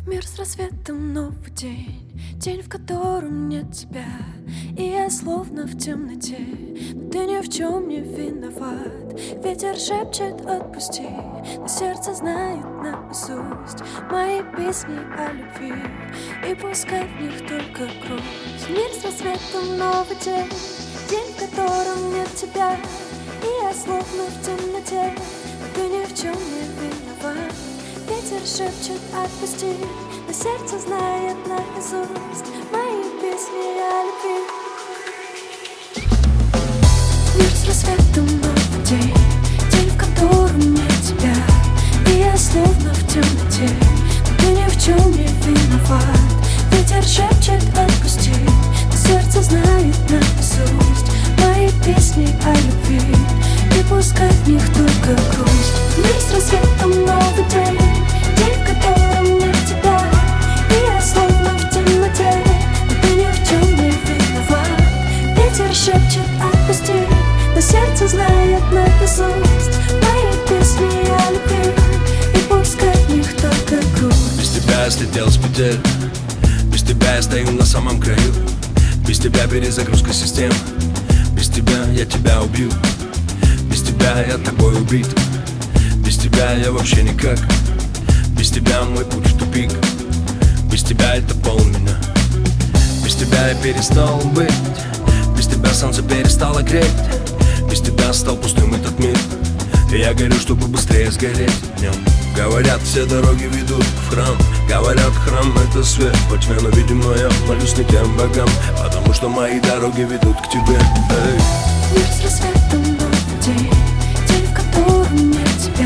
Мир с рассветом, новый день, день, в котором нет тебя. И я словно в темноте, но ты ни в чем не виноват. Ветер шепчет «отпусти», но сердце знает наизусть мои песни о любви, и пускай в них только грусть. Мир с рассветом, новый день, день, в котором нет тебя. И я словно в темноте, но ты ни в чем не виноват. Ветер шепчет «отпусти», но сердце знает наизусть мои песни о любви. Мир с рассветом, новый день, день, в котором нет тебя. И я словно в темноте, но ты ни в чем не виноват. Ветер шепчет «отпусти», но сердце знает наизусть мои песни о любви, и пускай в них только грусть. Мир с рассветом, новый день, день, в котором нет тебя. И я словно в темноте, но ты ни в чем не виноват. Ветер шепчет «отпусти», но сердце знает наизусть мои песни о любви, и пускай в них только грусть. Без тебя я слетел с петель, без тебя я стою на самом краю. Без тебя перезагрузка систем, без тебя я тебя убью. Без тебя я тобой убит, без тебя я вообще никак. Без тебя мой путь в тупик, без тебя это пол меня. Без тебя я перестал быть, без тебя солнце перестало греть. Без тебя стал пустым этот мир, и я горю, чтобы быстрее сгореть в нем. Говорят, все дороги ведут в храм. Говорят, храм — это свет во тьме, но, видимо, я молюсь не тем богам, потому что мои дороги ведут к тебе. Эй. Мир с рассветом, новый день, день, в котором нет тебя.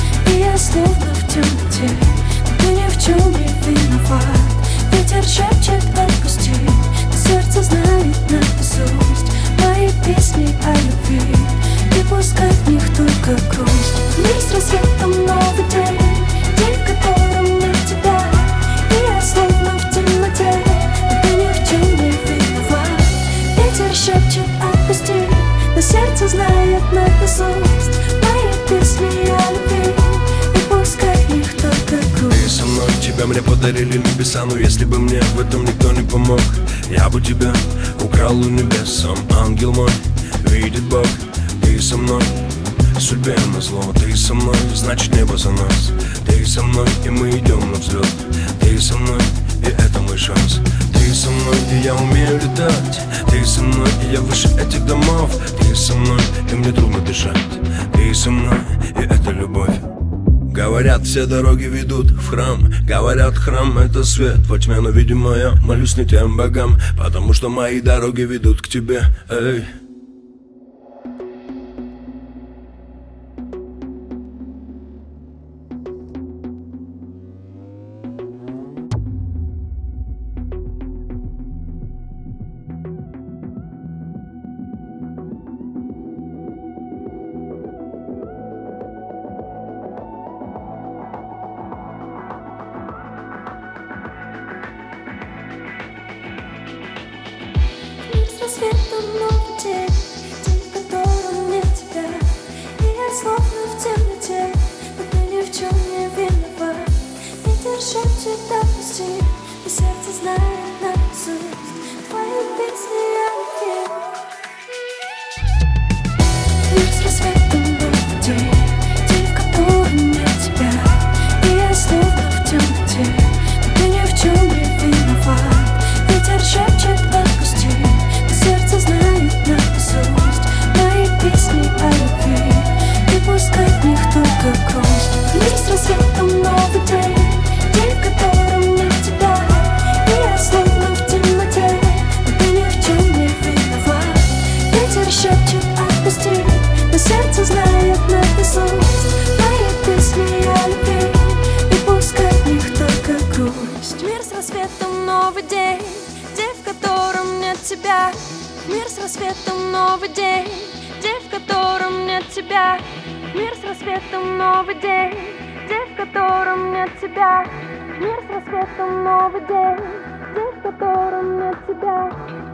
И я словно в темноте, но ты ни в чем не виноват. Ветер шепчет «отпусти», но сердце знает наизусть мои песни о любви, и пускай в них только грусть. Мир с рассветом, новый день, день, в котором нет тебя. И я словно в темноте, но ты ни в чем не виноват. Ветер шепчет «отпусти», но сердце знает наизусть мои песни о любви, и пускай в них только грусть. Ты со мной, тебя мне подарили небеса, но если бы мне в этом никто не помог, я бы тебя украл у небес. Сам ангел мой, видит Бог. Ты со мной, судьбе назло. Ты со мной, значит небо за нас. Ты со мной, и мы идем на взлет. Ты со мной, и это мой шанс. Ты со мной, и я умею летать. Ты со мной, и я выше этих домов. Ты со мной, и мне трудно дышать. Ты со мной, и это любовь. Говорят, все дороги ведут в храм. Говорят, храм — это свет во тьме, но, видимо, я молюсь не тем богам, потому что мои дороги ведут к тебе. Эй. Рассветом, новый день, день, в котором нет тебя. И я словно в темноте, но ты ни в чем не виноват. Ветер шепчет «отпусти», и сердце знает наизусть твои песни о любви. Мир с рассветом, новый день, день, в котором нет тебя. И я словно в темноте, но ты ни в чем не виноват. Ветер шепчет «отпусти», сердце знает наизусть мои песни о любви, и пускай в них только грусть. Мир с рассветом, новый день, день, в котором нет тебя. И я словно в темноте, но ты ни в чем не виноват. Ветер шепчет «отпусти», но сердце знает наизусть мои песни о любви, и пускай в них только грусть. Мир с рассветом, новый день, день, в котором нет тебя. Мир с рассветом, новый день, день, в котором нет тебя. Мир с рассветом, новый день, день, в котором нет тебя. Мир с рассветом, новый день, день, в котором нет тебя.